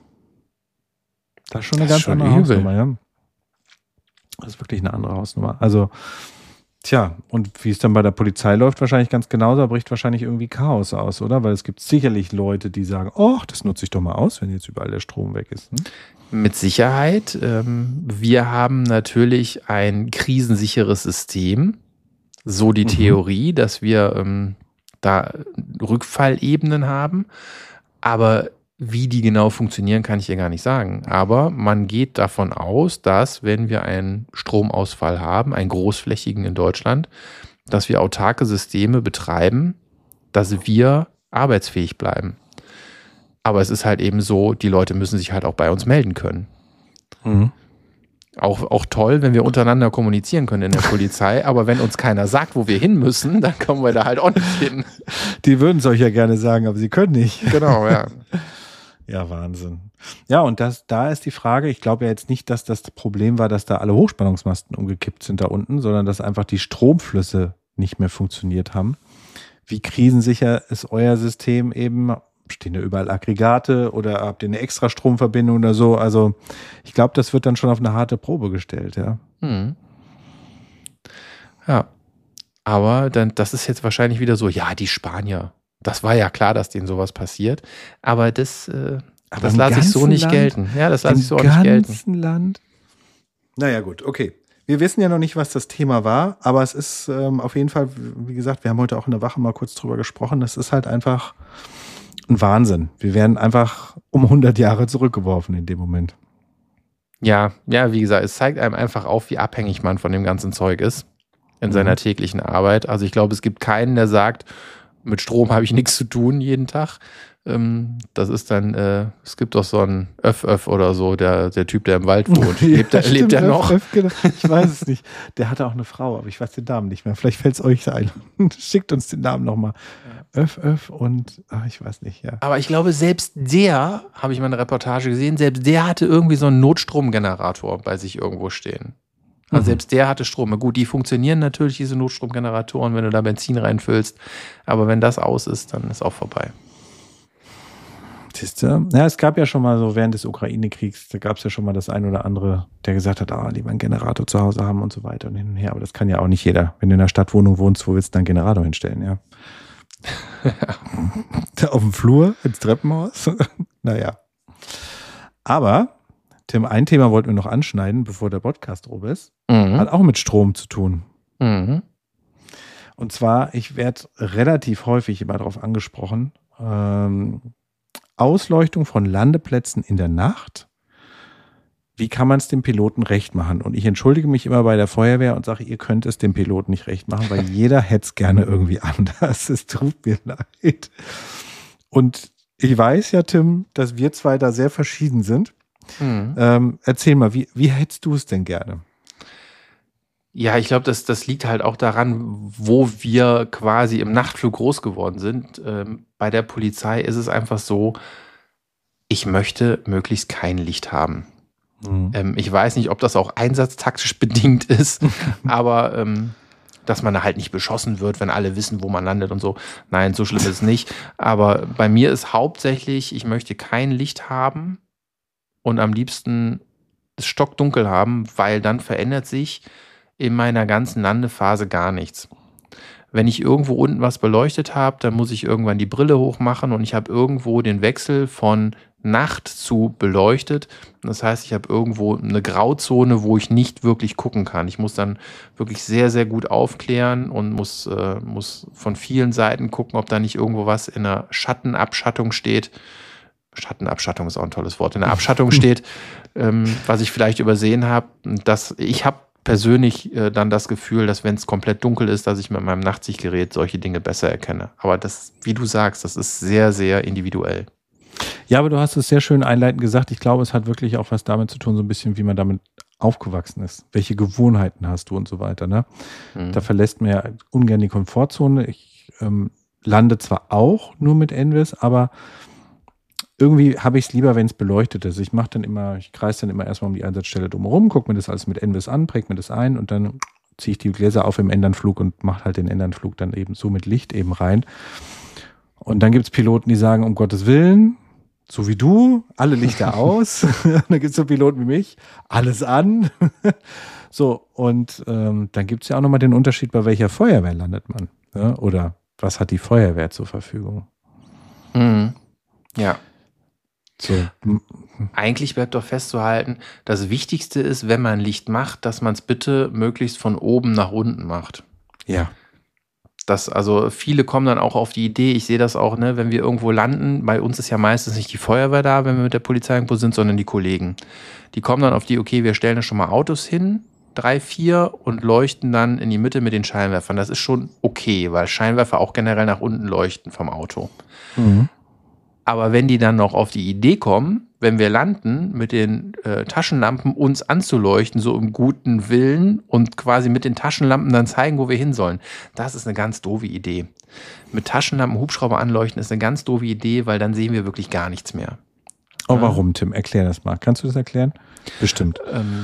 eine ganz andere Hausnummer, ja. Das ist wirklich eine andere Hausnummer. Also, tja, und wie es dann bei der Polizei läuft, wahrscheinlich ganz genauso, da bricht wahrscheinlich irgendwie Chaos aus, oder? Weil es gibt sicherlich Leute, die sagen, oh, das nutze ich doch mal aus, wenn jetzt überall der Strom weg ist.
Mit Sicherheit. Wir haben natürlich ein krisensicheres System. So die Theorie, dass wir da Rückfallebenen haben. Aber wie die genau funktionieren, kann ich hier gar nicht sagen. Aber man geht davon aus, dass, wenn wir einen Stromausfall haben, einen großflächigen in Deutschland, dass wir autarke Systeme betreiben, dass wir arbeitsfähig bleiben. Aber es ist halt eben so, die Leute müssen sich halt auch bei uns melden können.
Mhm.
Auch toll, wenn wir untereinander kommunizieren können in der Polizei, aber wenn uns keiner sagt, wo wir hin müssen, dann kommen wir da halt auch nicht hin.
Die würden es euch ja gerne sagen, aber sie können nicht.
Genau, ja.
Ja, Wahnsinn. Ja, und da ist die Frage, ich glaube ja jetzt nicht, dass das Problem war, dass da alle Hochspannungsmasten umgekippt sind da unten, sondern dass einfach die Stromflüsse nicht mehr funktioniert haben. Wie krisensicher ist euer System eben? Stehen da überall Aggregate oder habt ihr eine extra Stromverbindung oder so? Also ich glaube, das wird dann schon auf eine harte Probe gestellt, ja.
Ja, aber das ist jetzt wahrscheinlich wieder so, ja, die Spanier. Das war ja klar, dass denen sowas passiert. Aber das lasse ich so nicht gelten. Ja, das lasse ich so auch nicht gelten. Im ganzen
Land? Naja, gut, okay. Wir wissen ja noch nicht, was das Thema war, aber es ist auf jeden Fall, wie gesagt, wir haben heute auch in der Wache mal kurz drüber gesprochen, es ist halt einfach ein Wahnsinn. Wir werden einfach um 100 Jahre zurückgeworfen in dem Moment.
Ja, wie gesagt, es zeigt einem einfach auf, wie abhängig man von dem ganzen Zeug ist in seiner täglichen Arbeit. Also ich glaube, es gibt keinen, der sagt, mit Strom habe ich nichts zu tun jeden Tag. Das ist dann, es gibt doch so einen Öff oder so, der Typ, der im Wald wohnt. Lebt der noch?
Öff, genau. Ich weiß es nicht. Der hatte auch eine Frau, aber ich weiß den Namen nicht mehr. Vielleicht fällt es euch ein. Schickt uns den Namen nochmal. Öff und, ich weiß nicht, ja.
Aber ich glaube, selbst der, habe ich mal eine Reportage gesehen, selbst der hatte irgendwie so einen Notstromgenerator bei sich irgendwo stehen. Also selbst der hatte Strom. Gut, die funktionieren natürlich, diese Notstromgeneratoren, wenn du da Benzin reinfüllst. Aber wenn das aus ist, dann ist auch vorbei.
Ja, es gab ja schon mal so während des Ukraine-Kriegs, da gab es ja schon mal das ein oder andere, der gesagt hat, lieber einen Generator zu Hause haben und so weiter und hin und her. Aber das kann ja auch nicht jeder. Wenn du in einer Stadtwohnung wohnst, wo willst du dann einen Generator hinstellen, ja? Auf dem Flur, ins Treppenhaus. Naja. Aber, Tim, ein Thema wollten wir noch anschneiden, bevor der Podcast rum ist. Hat auch mit Strom zu tun. Und zwar, ich werde relativ häufig immer darauf angesprochen, Ausleuchtung von Landeplätzen in der Nacht. Wie kann man es dem Piloten recht machen? Und ich entschuldige mich immer bei der Feuerwehr und sage, ihr könnt es dem Piloten nicht recht machen, weil jeder hätte es gerne irgendwie anders. Es tut mir leid. Und ich weiß ja, Tim, dass wir zwei da sehr verschieden sind. Erzähl mal, wie hättest du es denn gerne?
Ja, ich glaube, das liegt halt auch daran, wo wir quasi im Nachtflug groß geworden sind. Bei der Polizei ist es einfach so, ich möchte möglichst kein Licht haben. Ich weiß nicht, ob das auch einsatztaktisch bedingt ist, aber dass man da halt nicht beschossen wird, wenn alle wissen, wo man landet und so. Nein, so schlimm ist es nicht. Aber bei mir ist hauptsächlich, ich möchte kein Licht haben und am liebsten es stockdunkel haben, weil dann verändert sich in meiner ganzen Landephase gar nichts. Wenn ich irgendwo unten was beleuchtet habe, dann muss ich irgendwann die Brille hochmachen und ich habe irgendwo den Wechsel von Nacht zu beleuchtet. Das heißt, ich habe irgendwo eine Grauzone, wo ich nicht wirklich gucken kann. Ich muss dann wirklich sehr, sehr gut aufklären und muss von vielen Seiten gucken, ob da nicht irgendwo was in der Schattenabschattung steht. Schattenabschattung ist auch ein tolles Wort. In der Abschattung steht, was ich vielleicht übersehen habe. Ich habe persönlich dann das Gefühl, dass wenn es komplett dunkel ist, dass ich mit meinem Nachtsichtgerät solche Dinge besser erkenne. Aber das, wie du sagst, das ist sehr, sehr individuell.
Ja, aber du hast es sehr schön einleitend gesagt. Ich glaube, es hat wirklich auch was damit zu tun, so ein bisschen, wie man damit aufgewachsen ist. Welche Gewohnheiten hast du und so weiter. Ne? Da verlässt man ja ungern die Komfortzone. Ich lande zwar auch nur mit NWIS, aber irgendwie habe ich es lieber, wenn es beleuchtet ist. Ich kreise dann immer erstmal um die Einsatzstelle drumherum, gucke mir das alles mit NVIS an, präge mir das ein und dann ziehe ich die Gläser auf im Ändernflug und mache halt den Ändernflug dann eben so mit Licht eben rein. Und dann gibt es Piloten, die sagen, um Gottes Willen, so wie du, alle Lichter aus. Dann gibt es so Piloten wie mich, alles an. So, und dann gibt es ja auch nochmal den Unterschied, bei welcher Feuerwehr landet man. Ja? Oder was hat die Feuerwehr zur Verfügung?
Mhm. Ja.
So.
Eigentlich bleibt doch festzuhalten, das Wichtigste ist, wenn man Licht macht, dass man es bitte möglichst von oben nach unten macht.
Ja.
Also viele kommen dann auch auf die Idee, ich sehe das auch, ne, wenn wir irgendwo landen, bei uns ist ja meistens nicht die Feuerwehr da, wenn wir mit der Polizei irgendwo sind, sondern die Kollegen. Die kommen dann auf die, okay, wir stellen da schon mal Autos hin, 3, 4 und leuchten dann in die Mitte mit den Scheinwerfern. Das ist schon okay, weil Scheinwerfer auch generell nach unten leuchten vom Auto.
Mhm.
Aber wenn die dann noch auf die Idee kommen, wenn wir landen, mit den Taschenlampen uns anzuleuchten, so im guten Willen und quasi mit den Taschenlampen dann zeigen, wo wir hin sollen, das ist eine ganz doofe Idee. Mit Taschenlampen Hubschrauber anleuchten ist eine ganz doofe Idee, weil dann sehen wir wirklich gar nichts mehr.
Oh, warum, Tim? Erklär das mal. Kannst du das erklären? Bestimmt.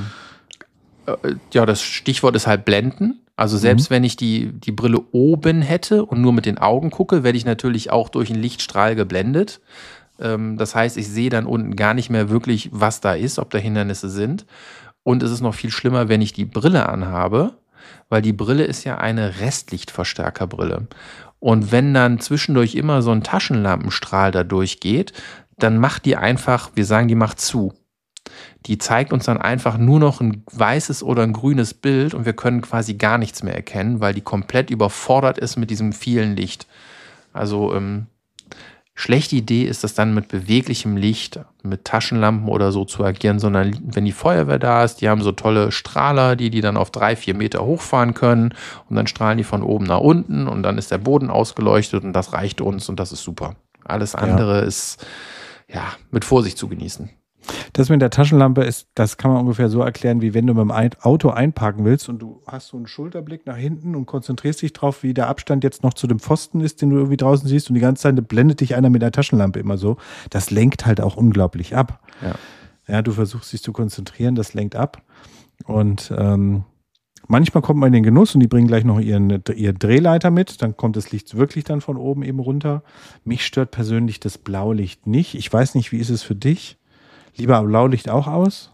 Ja, das Stichwort ist halt Blenden. Also selbst wenn ich die Brille oben hätte und nur mit den Augen gucke, werde ich natürlich auch durch einen Lichtstrahl geblendet. Das heißt, ich sehe dann unten gar nicht mehr wirklich, was da ist, ob da Hindernisse sind. Und es ist noch viel schlimmer, wenn ich die Brille anhabe, weil die Brille ist ja eine Restlichtverstärkerbrille. Und wenn dann zwischendurch immer so ein Taschenlampenstrahl da durchgeht, dann macht die einfach, wir sagen, die macht zu. Die zeigt uns dann einfach nur noch ein weißes oder ein grünes Bild und wir können quasi gar nichts mehr erkennen, weil die komplett überfordert ist mit diesem vielen Licht. Also schlechte Idee ist das dann mit beweglichem Licht, mit Taschenlampen oder so zu agieren, sondern wenn die Feuerwehr da ist, die haben so tolle Strahler, die dann auf 3, 4 Meter hochfahren können und dann strahlen die von oben nach unten und dann ist der Boden ausgeleuchtet und das reicht uns und das ist super. Alles andere ist ja mit Vorsicht zu genießen.
Das mit der Taschenlampe das kann man ungefähr so erklären, wie wenn du mit dem Auto einparken willst und du hast so einen Schulterblick nach hinten und konzentrierst dich drauf, wie der Abstand jetzt noch zu dem Pfosten ist, den du irgendwie draußen siehst und die ganze Zeit blendet dich einer mit der Taschenlampe immer so. Das lenkt halt auch unglaublich ab. Ja, du versuchst dich zu konzentrieren, das lenkt ab und manchmal kommt man in den Genuss und die bringen gleich noch ihren Drehleiter mit, dann kommt das Licht wirklich dann von oben eben runter. Mich stört persönlich das Blaulicht nicht. Ich weiß nicht, wie ist es für dich? Lieber Blaulicht auch aus?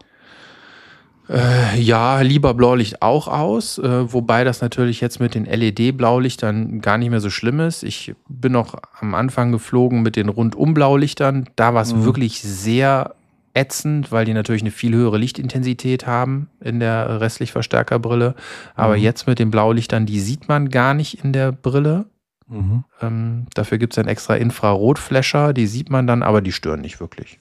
Ja, lieber Blaulicht auch aus, wobei das natürlich jetzt mit den LED-Blaulichtern gar nicht mehr so schlimm ist. Ich bin noch am Anfang geflogen mit den Rundum-Blaulichtern. Da war es wirklich sehr ätzend, weil die natürlich eine viel höhere Lichtintensität haben in der Restlichtverstärkerbrille. Aber jetzt mit den Blaulichtern, die sieht man gar nicht in der Brille. Dafür gibt es einen extra Infrarotflasher, die sieht man dann, aber die stören nicht wirklich.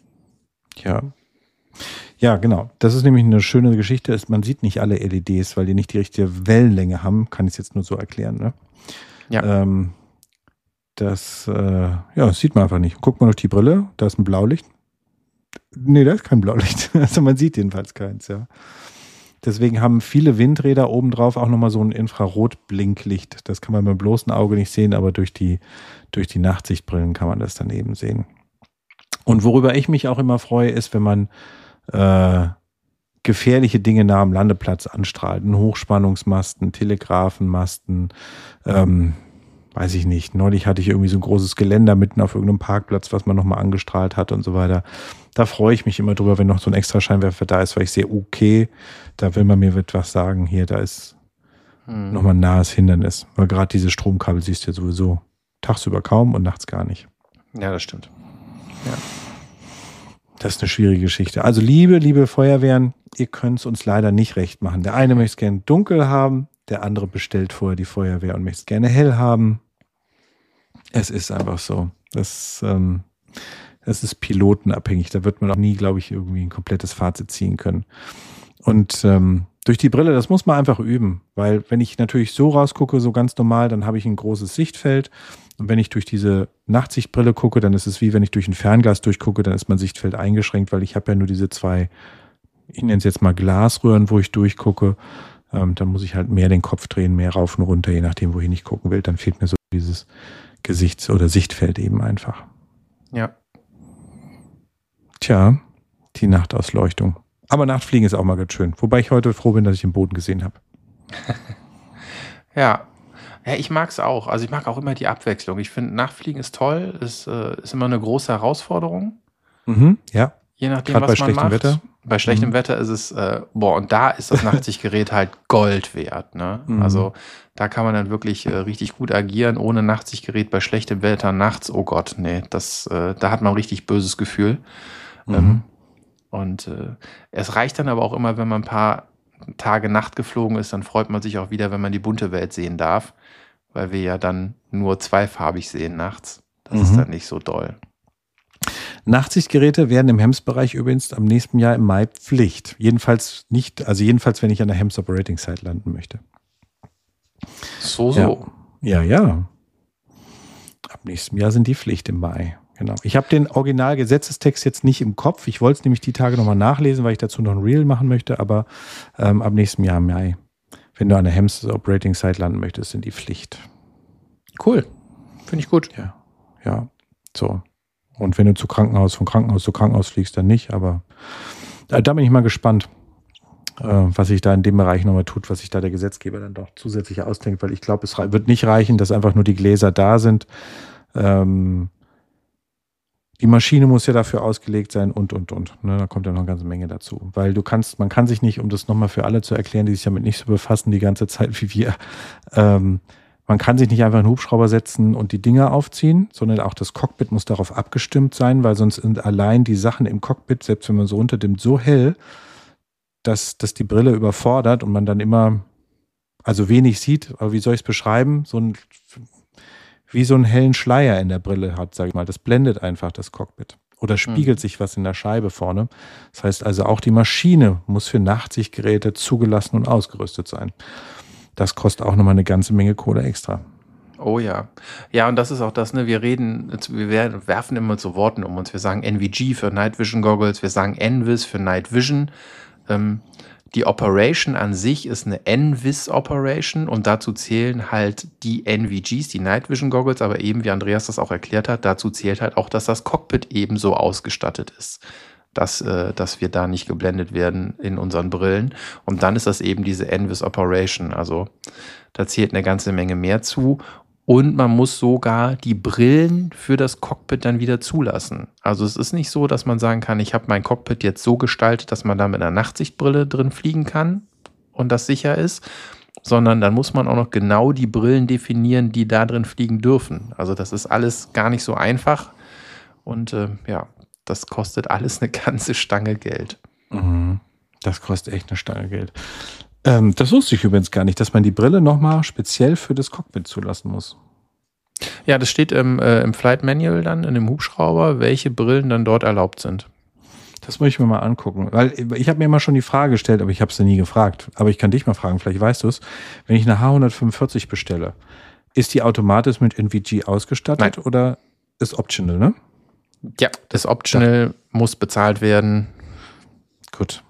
Ja, genau. Das ist nämlich eine schöne Geschichte. Man sieht nicht alle LEDs, weil die nicht die richtige Wellenlänge haben. Kann ich es jetzt nur so erklären, ne?
Ja.
Das sieht man einfach nicht. Guckt man auf die Brille, da ist ein Blaulicht. Nee, da ist kein Blaulicht. Also man sieht jedenfalls keins, ja. Deswegen haben viele Windräder obendrauf auch nochmal so ein Infrarot-Blinklicht. Das kann man mit dem bloßen Auge nicht sehen, aber durch die Nachtsichtbrillen kann man das dann eben sehen. Und worüber ich mich auch immer freue, ist, wenn man gefährliche Dinge nah am Landeplatz anstrahlt. Ein Hochspannungsmasten, Telegrafenmasten, weiß ich nicht. Neulich hatte ich irgendwie so ein großes Geländer mitten auf irgendeinem Parkplatz, was man nochmal angestrahlt hat und so weiter. Da freue ich mich immer drüber, wenn noch so ein extra Scheinwerfer da ist, weil ich sehe, okay, da will man mir etwas sagen. Hier, da ist nochmal ein nahes Hindernis. Weil gerade diese Stromkabel siehst du ja sowieso tagsüber kaum und nachts gar nicht.
Ja, das stimmt. Ja.
Das ist eine schwierige Geschichte. Also liebe Feuerwehren, ihr könnt es uns leider nicht recht machen. Der eine möchte es gerne dunkel haben, der andere bestellt vorher die Feuerwehr und möchte es gerne hell haben. Es ist einfach so. Das ist pilotenabhängig. Da wird man auch nie, glaube ich, irgendwie ein komplettes Fazit ziehen können. Und durch die Brille, das muss man einfach üben. Weil wenn ich natürlich so rausgucke, so ganz normal, dann habe ich ein großes Sichtfeld. Und wenn ich durch diese Nachtsichtbrille gucke, dann ist es wie wenn ich durch ein Fernglas durchgucke, dann ist mein Sichtfeld eingeschränkt, weil ich habe ja nur diese 2, ich nenne es jetzt mal Glasröhren, wo ich durchgucke. Dann muss ich halt mehr den Kopf drehen, mehr rauf und runter, je nachdem, wohin ich gucken will. Dann fehlt mir so dieses Gesichts- oder Sichtfeld eben einfach.
Ja.
Tja, die Nachtausleuchtung. Aber Nachtfliegen ist auch mal ganz schön. Wobei ich heute froh bin, dass ich den Boden gesehen habe.
Ja, ich mag es auch. Also ich mag auch immer die Abwechslung. Ich finde, Nachtfliegen ist toll. Ist immer eine große Herausforderung.
Ja.
Je nachdem,
Gerade
was
bei
man
schlechtem
macht.
Wetter.
Bei schlechtem Wetter ist es, und da ist das Nachtsichtgerät halt Gold wert. Ne? Also da kann man dann wirklich richtig gut agieren, ohne Nachtsichtgerät bei schlechtem Wetter nachts. Oh Gott, nee, da hat man ein richtig böses Gefühl. Es reicht dann aber auch immer, wenn man ein paar Tage Nacht geflogen ist, dann freut man sich auch wieder, wenn man die bunte Welt sehen darf, weil wir ja dann nur zweifarbig sehen nachts. Das ist dann nicht so doll.
Nachtsichtgeräte werden im HEMS-Bereich übrigens am nächsten Jahr im Mai Pflicht. Jedenfalls, wenn ich an der HEMS Operating Site landen möchte.
So.
Ja. Ab nächstem Jahr sind die Pflicht im Mai. Genau. Ich habe den Originalgesetzestext jetzt nicht im Kopf. Ich wollte es nämlich die Tage nochmal nachlesen, weil ich dazu noch ein Reel machen möchte. Aber ab nächstem Jahr im Mai, wenn du an der HEMS Operating Site landen möchtest, sind die Pflicht.
Cool. Finde ich gut.
Ja. So. Und wenn du von Krankenhaus zu Krankenhaus fliegst, dann nicht. Aber da bin ich mal gespannt, was sich da in dem Bereich nochmal tut, was sich da der Gesetzgeber dann doch zusätzlich ausdenkt. Weil ich glaube, es wird nicht reichen, dass einfach nur die Gläser da sind. Die Maschine muss ja dafür ausgelegt sein und. Ne, da kommt ja noch eine ganze Menge dazu. Weil man kann sich nicht, um das nochmal für alle zu erklären, die sich damit nicht so befassen, die ganze Zeit wie wir, man kann sich nicht einfach einen Hubschrauber setzen und die Dinger aufziehen, sondern auch das Cockpit muss darauf abgestimmt sein, weil sonst sind allein die Sachen im Cockpit, selbst wenn man so runterdimmt, so hell, dass die Brille überfordert und man dann immer, also wenig sieht, aber wie soll ich es beschreiben, wie so einen hellen Schleier in der Brille hat, sage ich mal. Das blendet einfach das Cockpit. Oder spiegelt sich was in der Scheibe vorne. Das heißt also, auch die Maschine muss für Nachtsichtgeräte zugelassen und ausgerüstet sein. Das kostet auch nochmal eine ganze Menge Kohle extra.
Oh ja. Ja, und das ist auch das, ne? Wir werfen immer so Worten um uns. Wir sagen NVG für Night Vision Goggles, wir sagen NVIS für Night Vision. Die Operation an sich ist eine NVIS-Operation und dazu zählen halt die NVGs, die Night Vision Goggles, aber eben, wie Andreas das auch erklärt hat, dazu zählt halt auch, dass das Cockpit ebenso ausgestattet ist, dass wir da nicht geblendet werden in unseren Brillen. Und dann ist das eben diese NVIS-Operation. Also da zählt eine ganze Menge mehr zu. Und man muss sogar die Brillen für das Cockpit dann wieder zulassen. Also es ist nicht so, dass man sagen kann, ich habe mein Cockpit jetzt so gestaltet, dass man da mit einer Nachtsichtbrille drin fliegen kann und das sicher ist, sondern dann muss man auch noch genau die Brillen definieren, die da drin fliegen dürfen. Also das ist alles gar nicht so einfach und das kostet alles eine ganze Stange Geld.
Das kostet echt eine Stange Geld. Das wusste ich übrigens gar nicht, dass man die Brille nochmal speziell für das Cockpit zulassen muss.
Ja, das steht im Flight Manual dann in dem Hubschrauber, welche Brillen dann dort erlaubt sind.
Das muss ich mir mal angucken, weil ich habe mir immer schon die Frage gestellt, aber ich habe es ja nie gefragt. Aber ich kann dich mal fragen, vielleicht weißt du es. Wenn ich eine H145 bestelle, ist die automatisch mit NVG ausgestattet? Nein. Oder ist optional, ne?
Ja, ist optional, muss bezahlt werden.
Gut.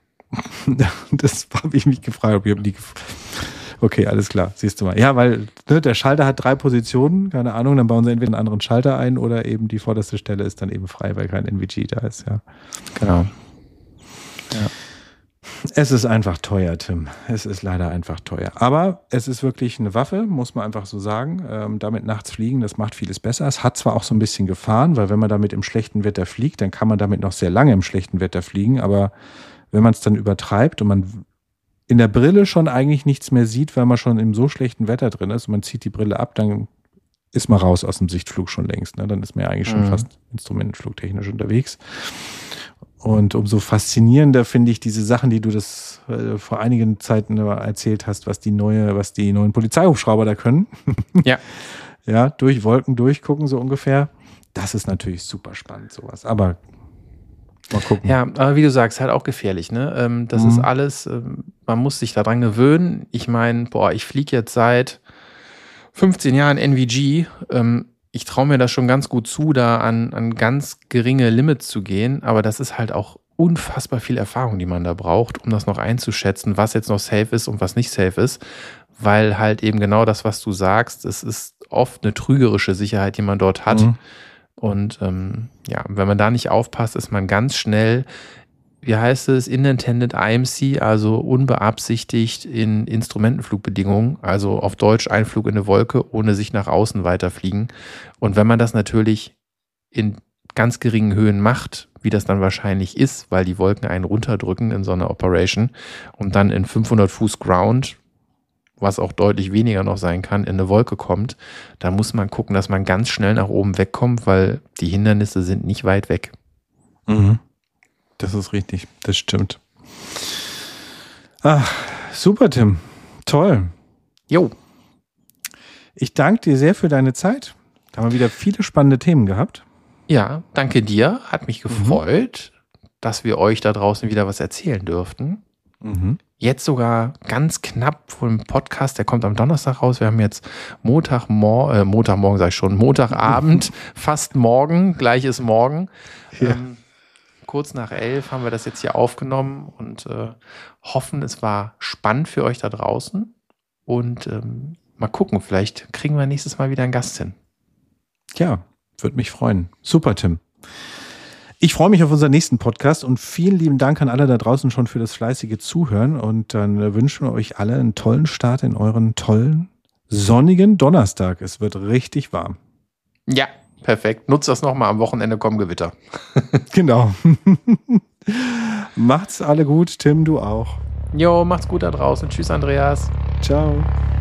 Das habe ich mich gefragt, ob ich die. Okay, alles klar, siehst du mal. Ja, weil der Schalter hat 3 Positionen, keine Ahnung, dann bauen sie entweder einen anderen Schalter ein oder eben die vorderste Stelle ist dann eben frei, weil kein NVG da ist, ja.
Genau.
Ja. Es ist einfach teuer, Tim. Es ist leider einfach teuer. Aber es ist wirklich eine Waffe, muss man einfach so sagen. Damit nachts fliegen, das macht vieles besser. Es hat zwar auch so ein bisschen Gefahren, weil wenn man damit im schlechten Wetter fliegt, dann kann man damit noch sehr lange im schlechten Wetter fliegen, aber wenn man es dann übertreibt und man in der Brille schon eigentlich nichts mehr sieht, weil man schon im so schlechten Wetter drin ist und man zieht die Brille ab, dann ist man raus aus dem Sichtflug schon längst. Ne? Dann ist man ja eigentlich schon fast instrumentenflugtechnisch unterwegs. Und umso faszinierender finde ich diese Sachen, die du das vor einigen Zeiten erzählt hast, was die neuen Polizeihubschrauber da können.
Ja.
Ja, durch Wolken durchgucken, so ungefähr. Das ist natürlich super spannend, sowas. Aber mal gucken.
Ja, aber wie du sagst, halt auch gefährlich, ne? Das ist alles, man muss sich daran gewöhnen. Ich meine, ich fliege jetzt seit 15 Jahren NVG. Ich traue mir das schon ganz gut zu, da an ganz geringe Limits zu gehen, aber das ist halt auch unfassbar viel Erfahrung, die man da braucht, um das noch einzuschätzen, was jetzt noch safe ist und was nicht safe ist, weil halt eben genau das, was du sagst, es ist oft eine trügerische Sicherheit, die man dort hat. Und wenn man da nicht aufpasst, ist man ganz schnell, wie heißt es, Unintended IMC, also unbeabsichtigt in Instrumentenflugbedingungen, also auf Deutsch Einflug in eine Wolke, ohne sich nach außen weiterfliegen. Und wenn man das natürlich in ganz geringen Höhen macht, wie das dann wahrscheinlich ist, weil die Wolken einen runterdrücken in so einer Operation und dann in 500 Fuß Ground, was auch deutlich weniger noch sein kann, in eine Wolke kommt, da muss man gucken, dass man ganz schnell nach oben wegkommt, weil die Hindernisse sind nicht weit weg.
Mhm. Das ist richtig, das stimmt. Ach, super, Tim. Toll.
Jo.
Ich danke dir sehr für deine Zeit. Da haben wir wieder viele spannende Themen gehabt.
Ja, danke dir. Hat mich gefreut, dass wir euch da draußen wieder was erzählen dürften.
Mhm.
Jetzt sogar ganz knapp vor dem Podcast, der kommt am Donnerstag raus. Wir haben jetzt Montagmorgen, sag ich schon, Montagabend, fast morgen, gleich ist morgen.
Ja.
Kurz nach 11 haben wir das jetzt hier aufgenommen und hoffen, es war spannend für euch da draußen. Und mal gucken, vielleicht kriegen wir nächstes Mal wieder einen Gast hin.
Ja, würde mich freuen. Super, Tim. Ich freue mich auf unseren nächsten Podcast und vielen lieben Dank an alle da draußen schon für das fleißige Zuhören. Und dann wünschen wir euch alle einen tollen Start in euren tollen, sonnigen Donnerstag. Es wird richtig warm.
Ja, perfekt. Nutzt das nochmal, am Wochenende kommen Gewitter.
Genau. Macht's alle gut, Tim, du auch.
Jo, macht's gut da draußen. Tschüss, Andreas.
Ciao.